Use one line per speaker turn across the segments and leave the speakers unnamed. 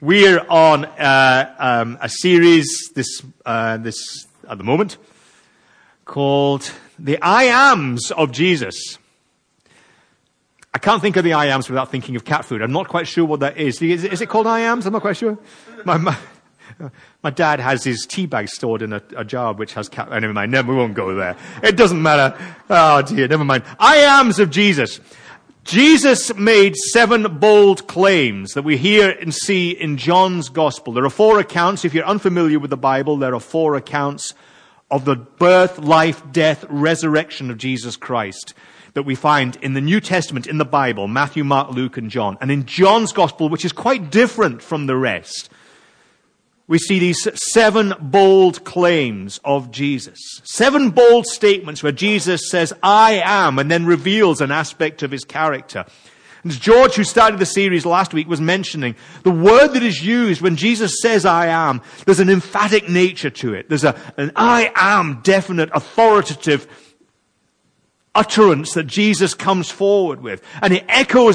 We're on a series this at the moment called The I Ams of Jesus. I can't think of the I Ams without thinking of cat food. I'm not quite sure what that is. Is it called I Ams? I'm not quite sure. My dad has his tea bag stored in a jar which has cat... never mind. We won't go there. It doesn't matter. Oh dear, never mind. I Ams of Jesus. Jesus made 7 bold claims that we hear and see in John's Gospel. There are 4 accounts. If you're unfamiliar with the Bible, there are 4 accounts of the birth, life, death, resurrection of Jesus Christ that we find in the New Testament, in the Bible, Matthew, Mark, Luke, and John. And in John's Gospel, which is quite different from the rest, we see these 7 bold claims of Jesus. 7 bold statements where Jesus says, I am, and then reveals an aspect of his character. And George, who started the series last week, was mentioning the word that is used when Jesus says, I am, there's an emphatic nature to it. There's an I am definite, authoritative utterance that Jesus comes forward with. And it echoes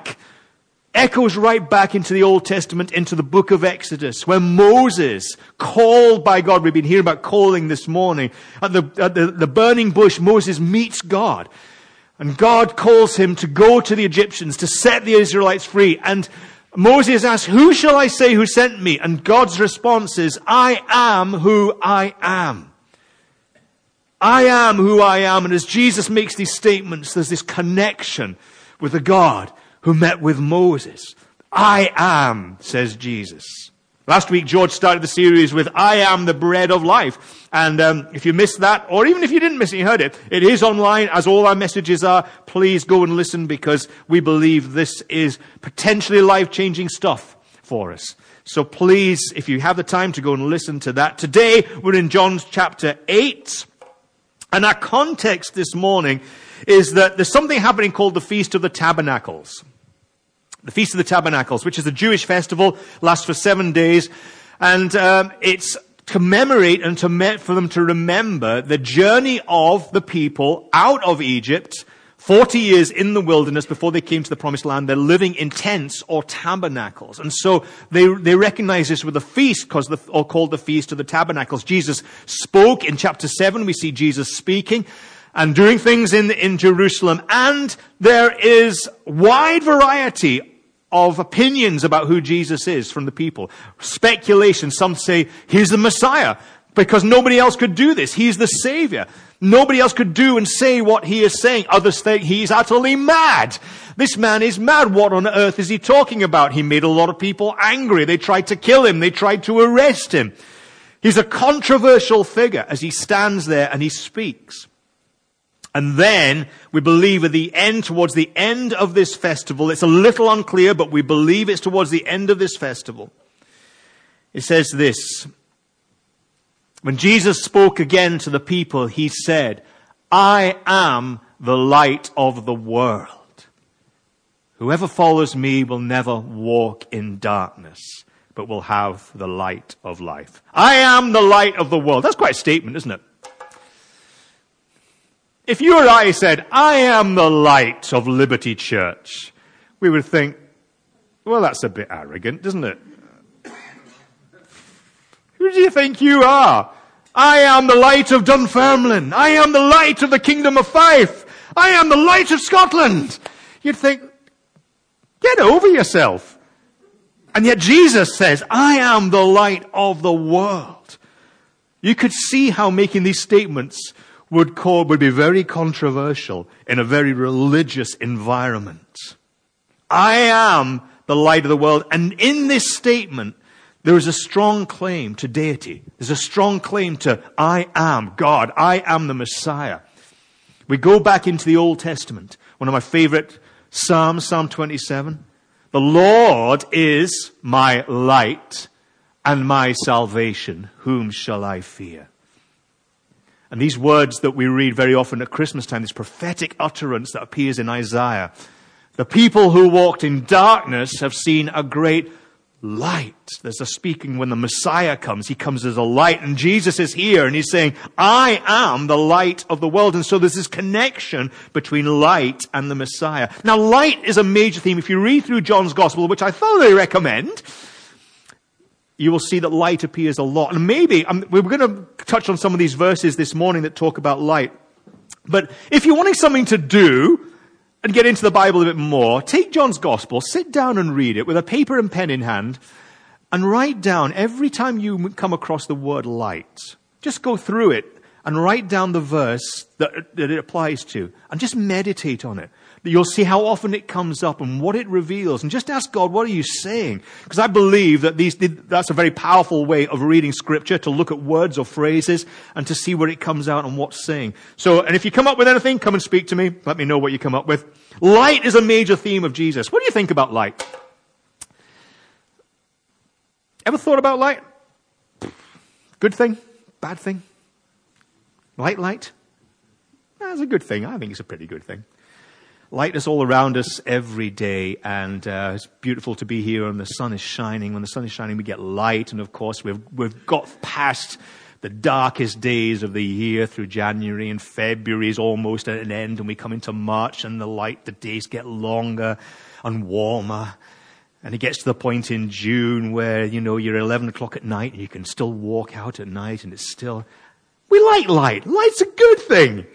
right back into the Old Testament, into the book of Exodus, where Moses, called by God, we've been hearing about calling this morning, at the burning bush, Moses meets God. And God calls him to go to the Egyptians, to set the Israelites free. And Moses asks, who shall I say who sent me? And God's response is, I am who I am. I am who I am. And as Jesus makes these statements, there's this connection with the God who met with Moses. I am, says Jesus. Last week, George started the series with, I am the bread of life. And if you missed that, or even if you didn't miss it, you heard it, it is online, as all our messages are. Please go and listen, because we believe this is potentially life-changing stuff for us. So please, if you have the time to go and listen to that. Today, we're in John chapter 8. And our context this morning is that there's something happening called the Feast of the Tabernacles. The Feast of the Tabernacles, which is a Jewish festival, lasts for 7 days. And it's commemorate and for them to remember the journey of the people out of Egypt, 40 years in the wilderness before they came to the promised land. They're living in tents or tabernacles. And so they recognize this with a feast called the Feast of the Tabernacles. Jesus spoke in chapter 7. We see Jesus speaking and doing things in Jerusalem. And there is wide variety of opinions about who Jesus is from the people. Speculation. Some say he's the Messiah because nobody else could do this. He's the Savior. Nobody else could do and say what he is saying. Others think he's utterly mad. This man is mad. What on earth is he talking about? He made a lot of people angry. They tried to kill him. They tried to arrest him. He's a controversial figure as he stands there and he speaks. And then we believe towards the end of this festival, it's a little unclear, but we believe it's towards the end of this festival. It says this: when Jesus spoke again to the people, he said, I am the light of the world. Whoever follows me will never walk in darkness, but will have the light of life. I am the light of the world. That's quite a statement, isn't it? If you or I said, I am the light of Liberty Church, we would think, well, that's a bit arrogant, isn't it? Who do you think you are? I am the light of Dunfermline. I am the light of the Kingdom of Fife. I am the light of Scotland. You'd think, get over yourself. And yet Jesus says, I am the light of the world. You could see how making these statements would be very controversial in a very religious environment. I am the light of the world. And in this statement, there is a strong claim to deity. There's a strong claim to I am God. I am the Messiah. We go back into the Old Testament. One of my favorite Psalms, Psalm 27. The Lord is my light and my salvation. Whom shall I fear? And these words that we read very often at Christmas time, this prophetic utterance that appears in Isaiah. The people who walked in darkness have seen a great light. There's a speaking when the Messiah comes. He comes as a light. And Jesus is here and he's saying, I am the light of the world. And so there's this connection between light and the Messiah. Now, light is a major theme. If you read through John's Gospel, which I thoroughly recommend, you will see that light appears a lot. And maybe, we're going to touch on some of these verses this morning that talk about light. But if you're wanting something to do and get into the Bible a bit more, take John's Gospel, sit down and read it with a paper and pen in hand, and write down every time you come across the word light. Just go through it and write down the verse that it applies to, and just meditate on it. You'll see how often it comes up and what it reveals. And just ask God, what are you saying? Because I believe that that's a very powerful way of reading Scripture, to look at words or phrases and to see where it comes out and what's saying. And if you come up with anything, come and speak to me. Let me know what you come up with. Light is a major theme of Jesus. What do you think about light? Ever thought about light? Good thing? Bad thing? Light? That's a good thing. I think it's a pretty good thing. Light is all around us every day, and it's beautiful to be here, and the sun is shining. When the sun is shining, we get light, and of course we've got past the darkest days of the year through January, and February is almost at an end, and we come into March, and the days get longer and warmer, and it gets to the point in June where, you're 11 o'clock at night, and you can still walk out at night, and it's still... We like light. Light's a good thing.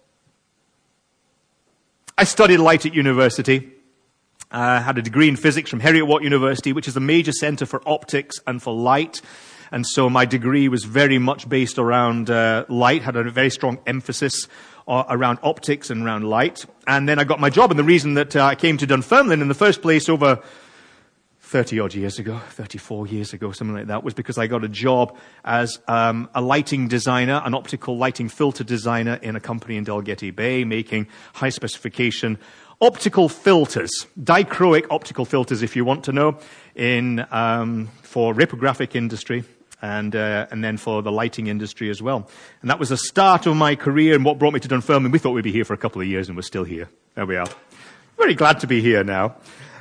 I studied light at university. I had a degree in physics from Heriot-Watt University, which is a major center for optics and for light. And so my degree was very much based around light, had a very strong emphasis around optics and around light. And then I got my job, and the reason that I came to Dunfermline in the first place over 34 years ago, something like that, was because I got a job as a lighting designer, an optical lighting filter designer in a company in Dalgety Bay, making high specification optical filters, dichroic optical filters, if you want to know, for reprographic industry and then for the lighting industry as well. And that was the start of my career, and what brought me to Dunfermline. We thought we'd be here for a couple of years, and we're still here. There we are. Very glad to be here now.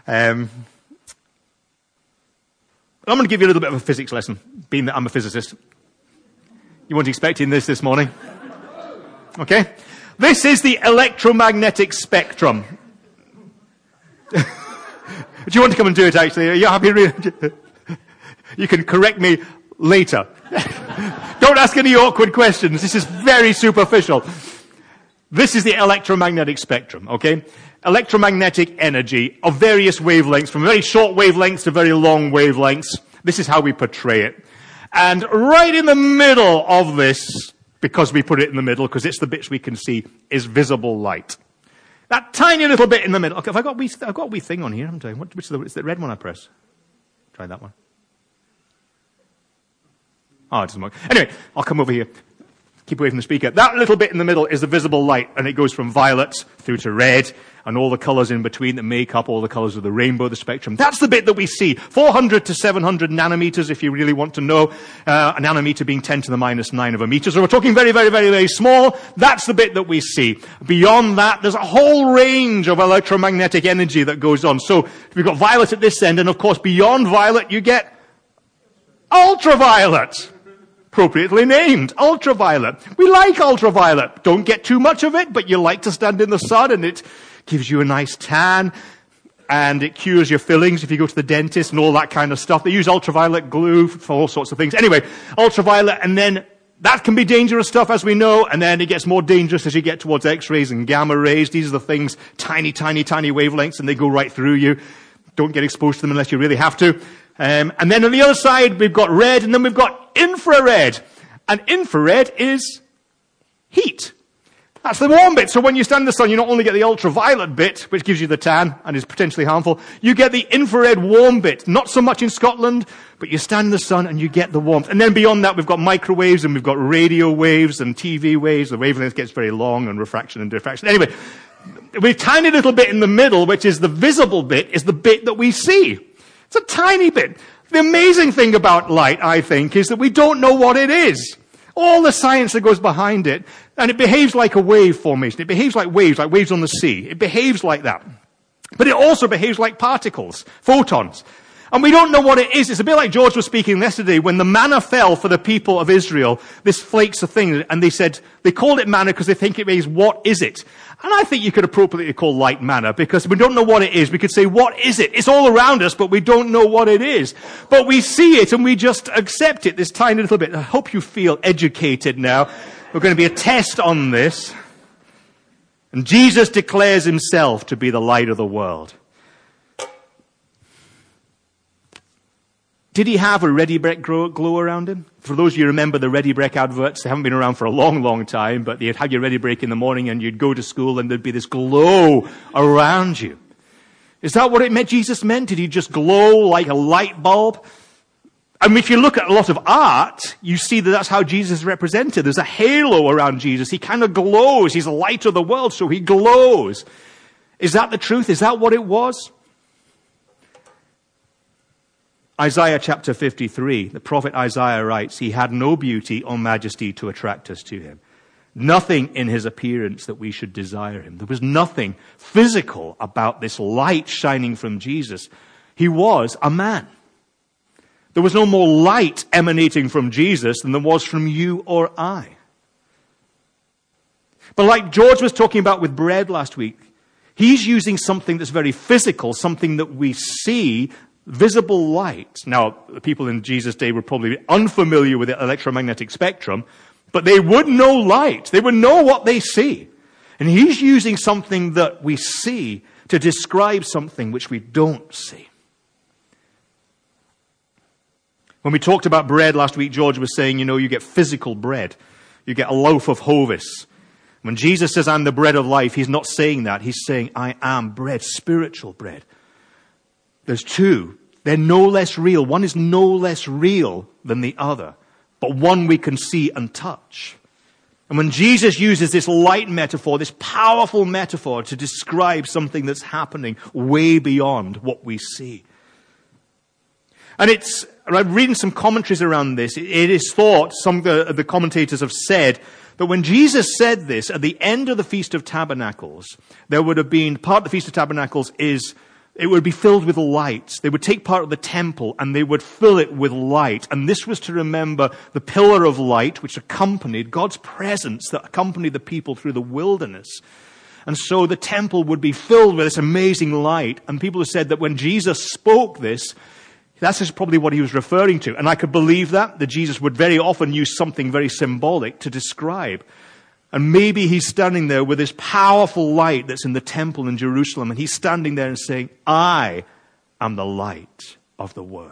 I'm going to give you a little bit of a physics lesson, being that I'm a physicist. You weren't expecting this morning? Okay? This is the electromagnetic spectrum. Do you want to come and do it, actually? Are you happy? You can correct me later. Don't ask any awkward questions. This is very superficial. This is the electromagnetic spectrum, okay? Electromagnetic energy of various wavelengths, from very short wavelengths to very long wavelengths. This is how we portray it. And right in the middle of this, because we put it in the middle, because it's the bits we can see, is visible light. That tiny little bit in the middle. Okay, I've got a wee thing on here, haven't I? It's the red one I press. Try that one. Oh, it doesn't work. Anyway, I'll come over here. Keep away from the speaker. That little bit in the middle is the visible light, and it goes from violet through to red, and all the colors in between that make up all the colors of the rainbow, the spectrum. That's the bit that we see. 400 to 700 nanometers, if you really want to know. A nanometer being 10 to the minus 9 of a meter. So we're talking very, very, very, very small. That's the bit that we see. Beyond that, there's a whole range of electromagnetic energy that goes on. So we've got violet at this end, and of course beyond violet you get ultraviolet. Appropriately named, ultraviolet. We like ultraviolet. Don't get too much of it, but you like to stand in the sun, and it gives you a nice tan, and it cures your fillings if you go to the dentist and all that kind of stuff. They use ultraviolet glue for all sorts of things. Anyway, ultraviolet, and then that can be dangerous stuff, as we know, and then it gets more dangerous as you get towards X-rays and gamma rays. These are the things, tiny, tiny, tiny wavelengths, and they go right through you. Don't get exposed to them unless you really have to. And then on the other side, we've got red, and then we've got infrared. And infrared is heat. That's the warm bit. So when you stand in the sun, you not only get the ultraviolet bit, which gives you the tan and is potentially harmful, you get the infrared warm bit. Not so much in Scotland, but you stand in the sun and you get the warmth. And then beyond that, we've got microwaves, and we've got radio waves and TV waves. The wavelength gets very long, and refraction and diffraction. Anyway, we've a tiny little bit in the middle, which is the visible bit, is the bit that we see. It's a tiny bit. The amazing thing about light, I think, is that we don't know what it is. All the science that goes behind it, and it behaves like a wave formation. It behaves like waves on the sea. It behaves like that. But it also behaves like particles, photons. And we don't know what it is. It's a bit like George was speaking yesterday when the manna fell for the people of Israel, this flakes of things, and they called it manna because they think it means, what is it? And I think you could appropriately call light manna because we don't know what it is. We could say, what is it? It's all around us, but we don't know what it is. But we see it and we just accept it, this tiny little bit. I hope you feel educated now. We're going to be a test on this. And Jesus declares himself to be the light of the world. Did he have a Ready Brek glow around him? For those of you who remember the Ready Brek adverts, they haven't been around for a long, long time, but you'd have your Ready Brek in the morning and you'd go to school and there'd be this glow around you. Is that what it meant? Jesus meant? Did he just glow like a light bulb? I mean, if you look at a lot of art, you see that that's how Jesus is represented. There's a halo around Jesus. He kind of glows. He's the light of the world, so he glows. Is that the truth? Is that what it was? Isaiah chapter 53, the prophet Isaiah writes, he had no beauty or majesty to attract us to him. Nothing in his appearance that we should desire him. There was nothing physical about this light shining from Jesus. He was a man. There was no more light emanating from Jesus than there was from you or I. But like George was talking about with bread last week, he's using something that's very physical, something that we see, visible light. Now, the people in Jesus' day were probably unfamiliar with the electromagnetic spectrum, but they would know light. They would know what they see. And he's using something that we see to describe something which we don't see. When we talked about bread last week, George was saying, you get physical bread. You get a loaf of hovis. When Jesus says, I'm the bread of life, he's not saying that. He's saying, I am bread, spiritual bread. There's two. They're no less real. One is no less real than the other, but one we can see and touch. And when Jesus uses this light metaphor, this powerful metaphor to describe something that's happening way beyond what we see. And I'm reading some commentaries around this. It is thought, some of the commentators have said, that when Jesus said this, at the end of the Feast of Tabernacles, there would have been, part of the Feast of Tabernacles is, it would be filled with light. They would take part of the temple and they would fill it with light. And this was to remember the pillar of light, which accompanied God's presence that accompanied the people through the wilderness. And so the temple would be filled with this amazing light. And people have said that when Jesus spoke this, that's just probably what he was referring to. And I could believe that Jesus would very often use something very symbolic to describe. And maybe he's standing there with this powerful light that's in the temple in Jerusalem. And he's standing there and saying, I am the light of the world.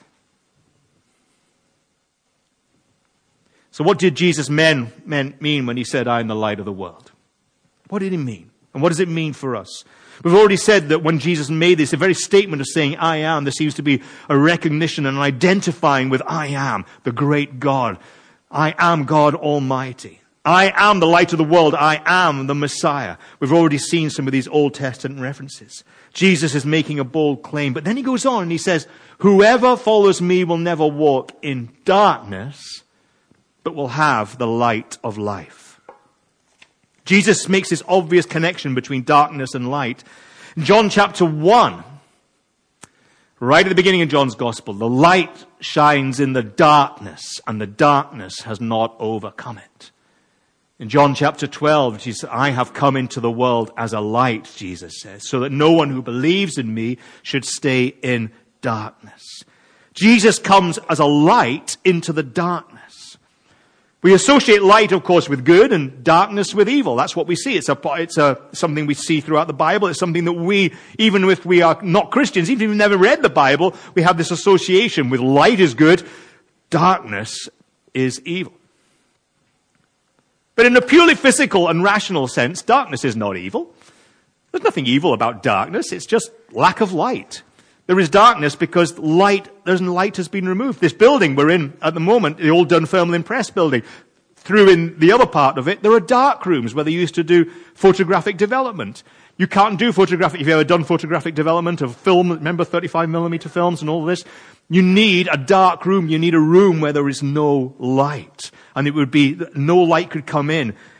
So what did Jesus mean when he said, I am the light of the world? What did he mean? And what does it mean for us? We've already said that when Jesus made this, the very statement of saying, I am, there seems to be a recognition and an identifying with I am, the great God. I am God Almighty. I am the light of the world. I am the Messiah. We've already seen some of these Old Testament references. Jesus is making a bold claim, but then he goes on and he says, whoever follows me will never walk in darkness, but will have the light of life. Jesus makes this obvious connection between darkness and light. In John chapter 1, right at the beginning of John's gospel, the light shines in the darkness, and the darkness has not overcome it. In John chapter 12, Jesus says, I have come into the world as a light, Jesus says, so that no one who believes in me should stay in darkness. Jesus comes as a light into the darkness. We associate light, of course, with good and darkness with evil. That's what we see. It's something we see throughout the Bible. It's something that we, even if we are not Christians, even if we've never read the Bible, we have this association with light is good, darkness is evil. But in a purely physical and rational sense, darkness is not evil. There's nothing evil about darkness. It's just lack of light. There is darkness because light has been removed. This building we're in at the moment, the old Dunfermline Press building, through in the other part of it, there are dark rooms where they used to do photographic development. You can't do photographic, if you've ever done photographic development of film, remember 35mm films and all this? You need a dark room. You need a room where there is no light. And it would be, no light could come in.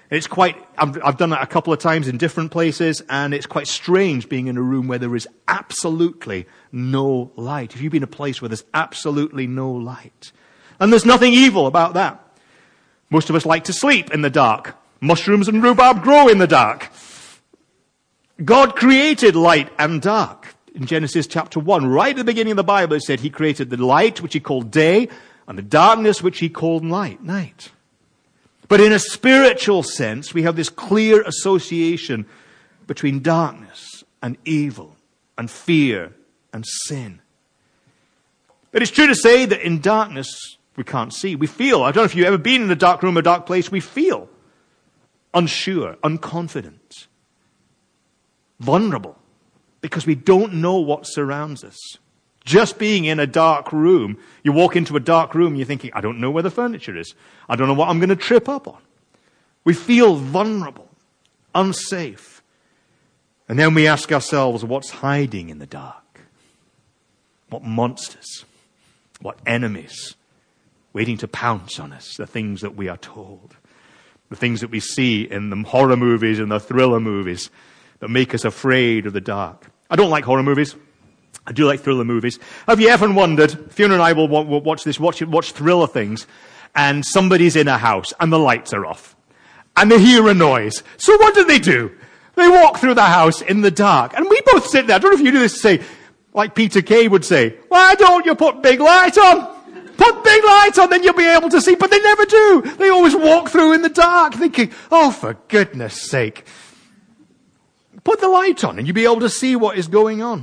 I've done that a couple of times in different places, and it's quite strange being in a room where there is absolutely no light. If you've been in a place where there's absolutely no light. And there's nothing evil about that. Most of us like to sleep in the dark. Mushrooms and rhubarb grow in the dark. God created light and dark. In Genesis chapter 1, right at the beginning of the Bible, it said he created the light, which he called day, and the darkness, which he called night. But in a spiritual sense, we have this clear association between darkness and evil and fear and sin. But it's true to say that in darkness, we can't see. We feel, I don't know if you've ever been in a dark room, a dark place, we feel unsure, unconfident, vulnerable, because we don't know what surrounds us. Just being in a dark room, you walk into a dark room and you're thinking, I don't know where the furniture is. I don't know what I'm going to trip up on. We feel vulnerable, unsafe. And then we ask ourselves, what's hiding in the dark? What monsters? What enemies waiting to pounce on us? The things that we are told. The things that we see in the horror movies and the thriller movies that make us afraid of the dark. I don't like horror movies. I do like thriller movies. Have you ever wondered, Fiona and I will watch thriller things, and somebody's in a house and the lights are off and they hear a noise. So what do? They walk through the house in the dark, and we both sit there. I don't know if you do this, say, like Peter Kay would say, why don't you put big light on? Put big light on, then you'll be able to see. But they never do. They always walk through in the dark thinking, oh, for goodness sake. Put the light on and you'll be able to see what is going on.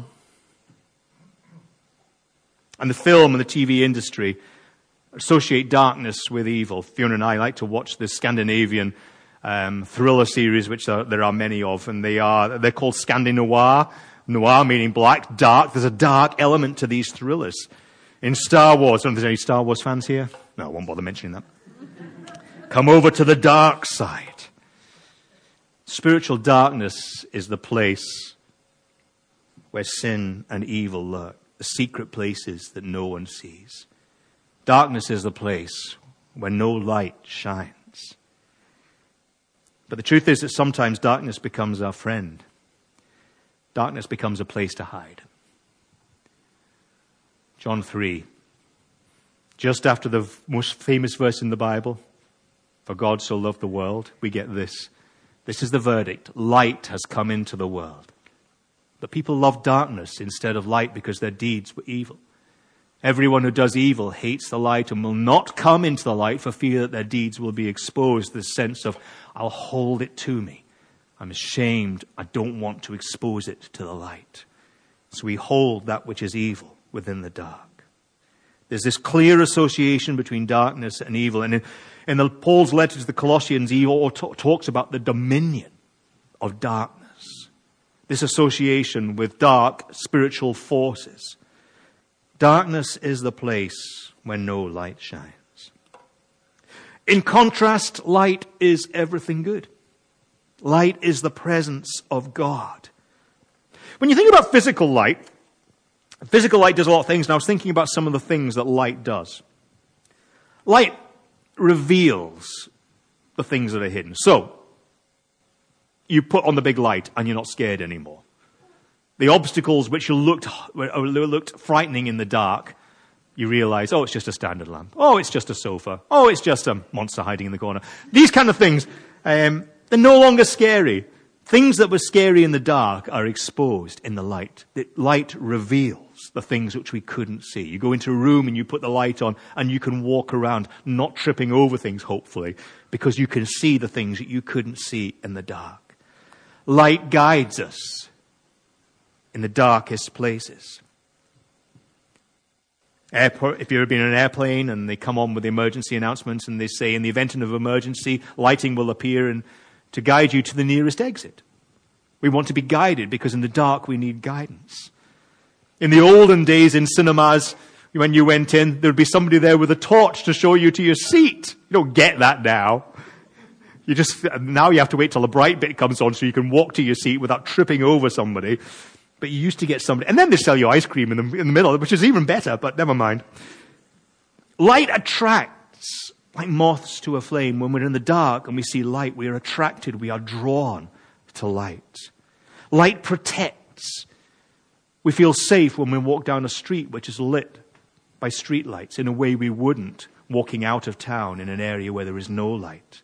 And the film and the TV industry associate darkness with evil. Fiona and I like to watch the Scandinavian thriller series, which there are many of, and they're called Scandinoir. Noir meaning black, dark. There's a dark element to these thrillers. In Star Wars, I don't know if there's any Star Wars fans here. No, I won't bother mentioning that. Come over to the dark side. Spiritual darkness is the place where sin and evil lurk. The secret places that no one sees. Darkness is the place where no light shines. But the truth is that sometimes darkness becomes our friend. Darkness becomes a place to hide. John 3, just after the most famous verse in the Bible, for God so loved the world, we get this. This is the verdict. Light has come into the world. But people love darkness instead of light because their deeds were evil. Everyone who does evil hates the light and will not come into the light for fear that their deeds will be exposed. The sense of, I'll hold it to me. I'm ashamed. I don't want to expose it to the light. So we hold that which is evil within the dark. There's this clear association between darkness and evil. And in Paul's letter to the Colossians, he talks about the dominion of darkness. This association with dark spiritual forces. Darkness is the place where no light shines. In contrast, light is everything good. Light is the presence of God. When you think about physical light does a lot of things, and I was thinking about some of the things that light does. Light reveals the things that are hidden. So, you put on the big light and you're not scared anymore. The obstacles which looked frightening in the dark, you realize, oh, it's just a standard lamp. Oh, it's just a sofa. Oh, it's just a monster hiding in the corner. These kind of things, they're no longer scary. Things that were scary in the dark are exposed in the light. The light reveals the things which we couldn't see. You go into a room and you put the light on and you can walk around not tripping over things, hopefully, because you can see the things that you couldn't see in the dark. Light guides us in the darkest places. If you've ever been in an airplane and they come on with the emergency announcements and they say, in the event of emergency, lighting will appear and to guide you to the nearest exit. We want to be guided because in the dark we need guidance. In the olden days in cinemas, when you went in, there would be somebody there with a torch to show you to your seat. You don't get that now. Now you have to wait till the bright bit comes on so you can walk to your seat without tripping over somebody. But you used to get somebody, and then they sell you ice cream in the middle, which is even better, but never mind. Light attracts Like moths to a flame, when we're in the dark and we see light, we are attracted, we are drawn to light. Light protects. We feel safe when we walk down a street which is lit by street lights in a way we wouldn't walking out of town in an area where there is no light.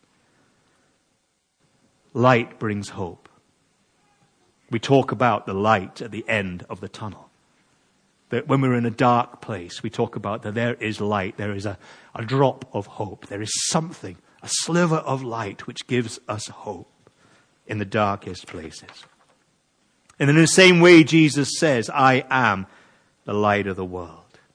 Light brings hope. We talk about the light at the end of the tunnel. That when we're in a dark place, we talk about that there is light, there is a drop of hope. There is something, a sliver of light which gives us hope in the darkest places. And in the same way, Jesus says, I am the light of the world.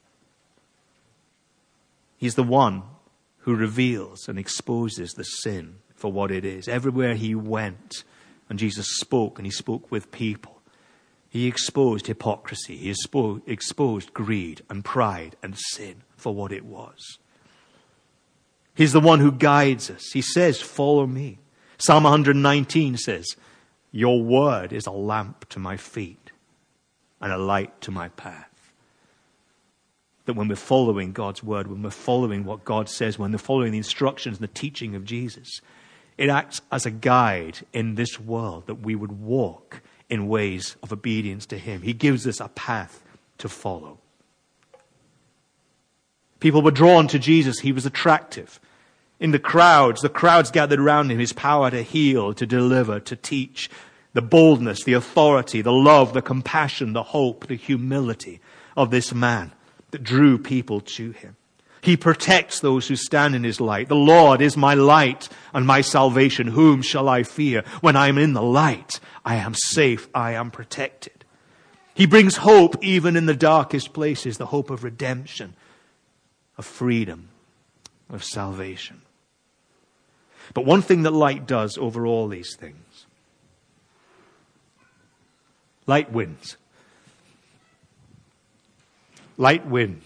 He's the one who reveals and exposes the sin for what it is. Everywhere he went, and Jesus spoke, and he spoke with people, he exposed hypocrisy. He exposed greed and pride and sin for what it was. He's the one who guides us. He says, follow me. Psalm 119 says, your word is a lamp to my feet and a light to my path. That when we're following God's word, when we're following what God says, when we're following the instructions and the teaching of Jesus, it acts as a guide in this world that we would walk in ways of obedience to him. He gives us a path to follow. People were drawn to Jesus. He was attractive. In the crowds gathered around him, his power to heal, to deliver, to teach, the boldness, the authority, the love, the compassion, the hope, the humility of this man that drew people to him. He protects those who stand in his light. The Lord is my light and my salvation. Whom shall I fear? When I am in the light, I am safe. I am protected. He brings hope even in the darkest places, the hope of redemption, of freedom, of salvation. But one thing that light does over all these things, light wins. Light wins.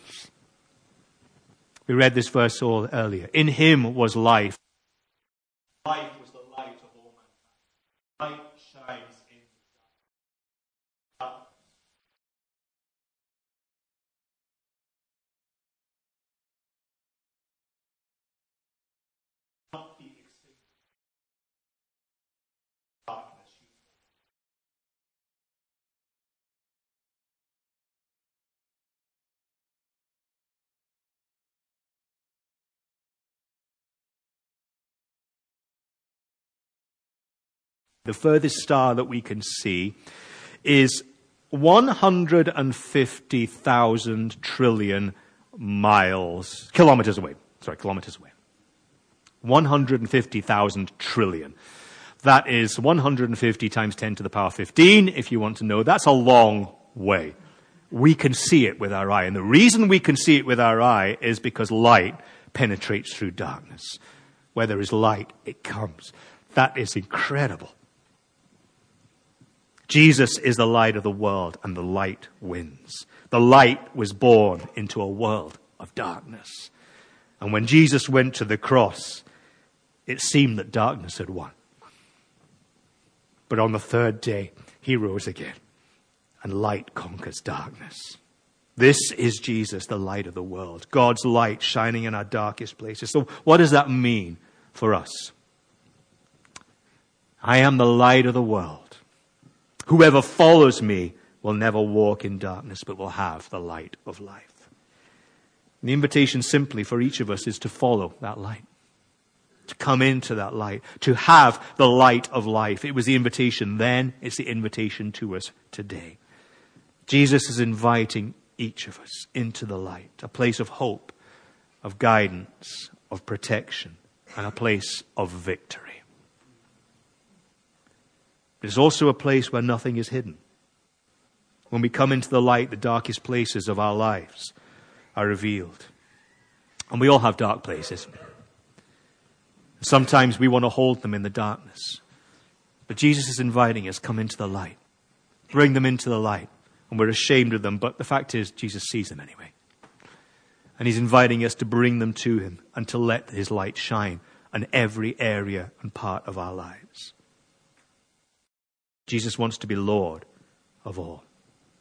We read this verse all earlier. In him was life. Life was the light of all mankind. Light shines in the darkness. Not be extinguished. Darkness. The furthest star that we can see is 150,000 trillion kilometers away. 150,000 trillion. That is 150 times 10 to the power 15, if you want to know. That's a long way. We can see it with our eye. And the reason we can see it with our eye is because light penetrates through darkness. Where there is light, it comes. That is incredible. Jesus is the light of the world, and the light wins. The light was born into a world of darkness. And when Jesus went to the cross, it seemed that darkness had won. But on the third day, he rose again, and light conquers darkness. This is Jesus, the light of the world. God's light shining in our darkest places. So what does that mean for us? I am the light of the world. Whoever follows me will never walk in darkness, but will have the light of life. And the invitation simply for each of us is to follow that light, to come into that light, to have the light of life. It was the invitation then, it's the invitation to us today. Jesus is inviting each of us into the light, a place of hope, of guidance, of protection, and a place of victory. It's also a place where nothing is hidden. When we come into the light, the darkest places of our lives are revealed. And we all have dark places. Sometimes we want to hold them in the darkness. But Jesus is inviting us, come into the light. Bring them into the light. And we're ashamed of them, but the fact is, Jesus sees them anyway. And he's inviting us to bring them to him and to let his light shine on every area and part of our lives. Jesus wants to be Lord of all.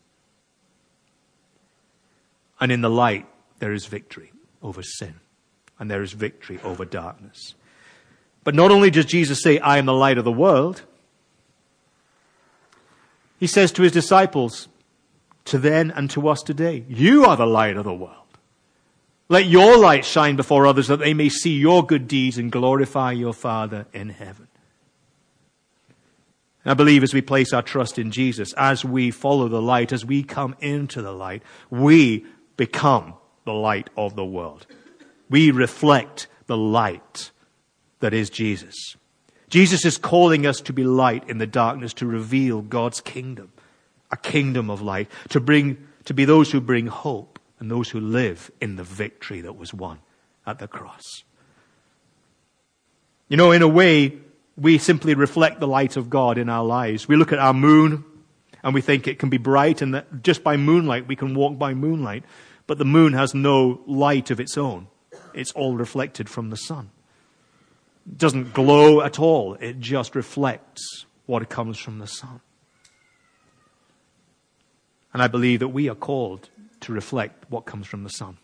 And in the light, there is victory over sin and there is victory over darkness. But not only does Jesus say, I am the light of the world, he says to his disciples, to then and to us today, you are the light of the world. Let your light shine before others that they may see your good deeds and glorify your Father in heaven. And I believe as we place our trust in Jesus, as we follow the light, as we come into the light, we become the light of the world. We reflect the light that is Jesus. Jesus is calling us to be light in the darkness, to reveal God's kingdom, a kingdom of light, to be those who bring hope and those who live in the victory that was won at the cross. You know, in a way, we simply reflect the light of God in our lives. We look at our moon and we think it can be bright and that just by moonlight we can walk by moonlight. But the moon has no light of its own. It's all reflected from the sun. It doesn't glow at all. It just reflects what comes from the sun. And I believe that we are called to reflect what comes from the sun.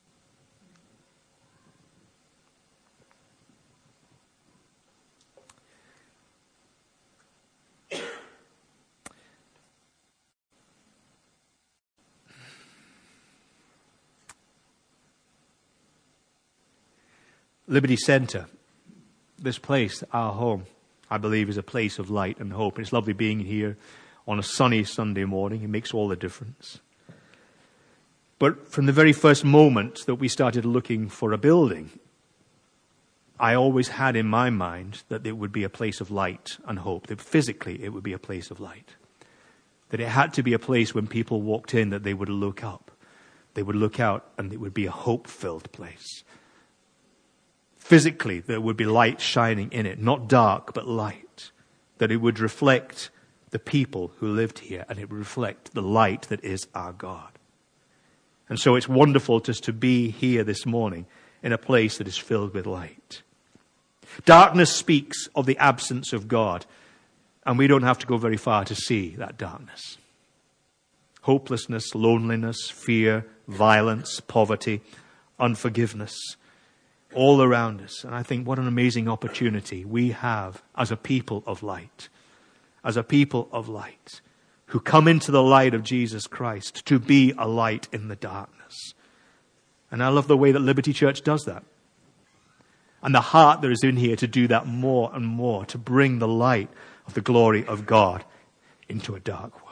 Liberty Center, this place, our home, I believe is a place of light and hope. It's lovely being here on a sunny Sunday morning. It makes all the difference. But from the very first moment that we started looking for a building, I always had in my mind that it would be a place of light and hope, that physically it would be a place of light. That it had to be a place when people walked in that they would look up. They would look out and it would be a hope-filled place. Physically, there would be light shining in it, not dark, but light. That it would reflect the people who lived here, and it would reflect the light that is our God. And so it's wonderful just to be here this morning in a place that is filled with light. Darkness speaks of the absence of God, and we don't have to go very far to see that darkness. Hopelessness, loneliness, fear, violence, poverty, unforgiveness, all around us. And I think what an amazing opportunity we have as a people of light. As a people of light who come into the light of Jesus Christ to be a light in the darkness. And I love the way that Liberty Church does that. And the heart that is in here to do that more and more, to bring the light of the glory of God into a dark world.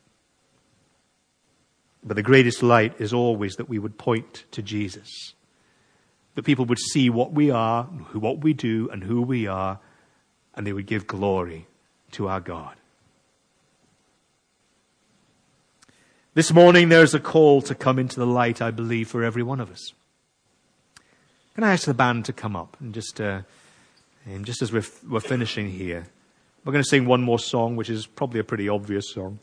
But the greatest light is always that we would point to Jesus. That people would see what we are, what we do, and who we are, and they would give glory to our God. This morning there's a call to come into the light, I believe, for every one of us. Can I ask the band to come up? And just as we're finishing here, we're going to sing one more song, which is probably a pretty obvious song.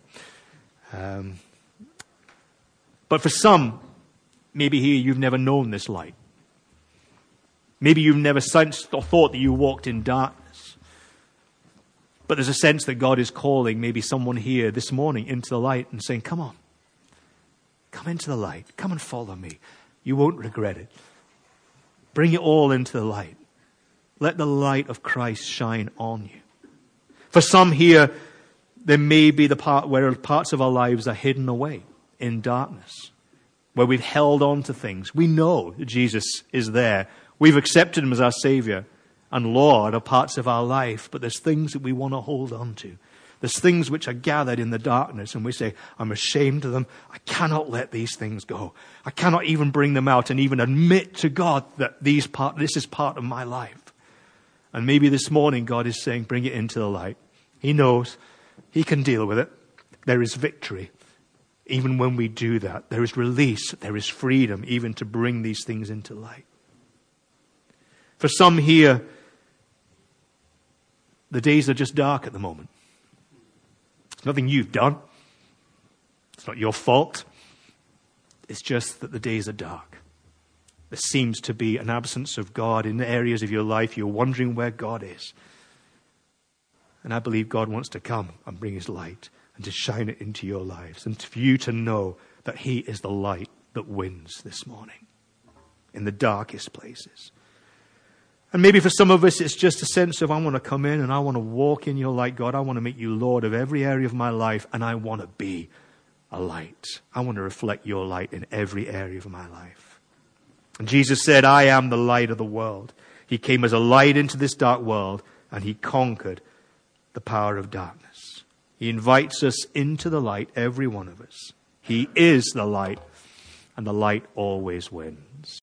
But for some, maybe here you've never known this light. Maybe you've never sensed or thought that you walked in darkness. But there's a sense that God is calling maybe someone here this morning into the light and saying, come on. Come into the light. Come and follow me. You won't regret it. Bring it all into the light. Let the light of Christ shine on you. For some here, there may be the part where parts of our lives are hidden away in darkness, where we've held on to things. We know that Jesus is there. We've accepted him as our Savior and Lord of parts of our life, but there's things that we want to hold on to. There's things which are gathered in the darkness, and we say, I'm ashamed of them. I cannot let these things go. I cannot even bring them out and even admit to God that this is part of my life. And maybe this morning God is saying, bring it into the light. He knows. He can deal with it. There is victory. Even when we do that, there is release. There is freedom even to bring these things into light. For some here, the days are just dark at the moment. It's nothing you've done. It's not your fault. It's just that the days are dark. There seems to be an absence of God in the areas of your life. You're wondering where God is. And I believe God wants to come and bring his light and to shine it into your lives. And for you to know that he is the light that wins this morning. in the darkest places. And maybe for some of us, it's just a sense of, I want to come in and I want to walk in your light, God. I want to make you Lord of every area of my life, and I want to be a light. I want to reflect your light in every area of my life. And Jesus said, I am the light of the world. He came as a light into this dark world, and he conquered the power of darkness. He invites us into the light, every one of us. He is the light, and the light always wins.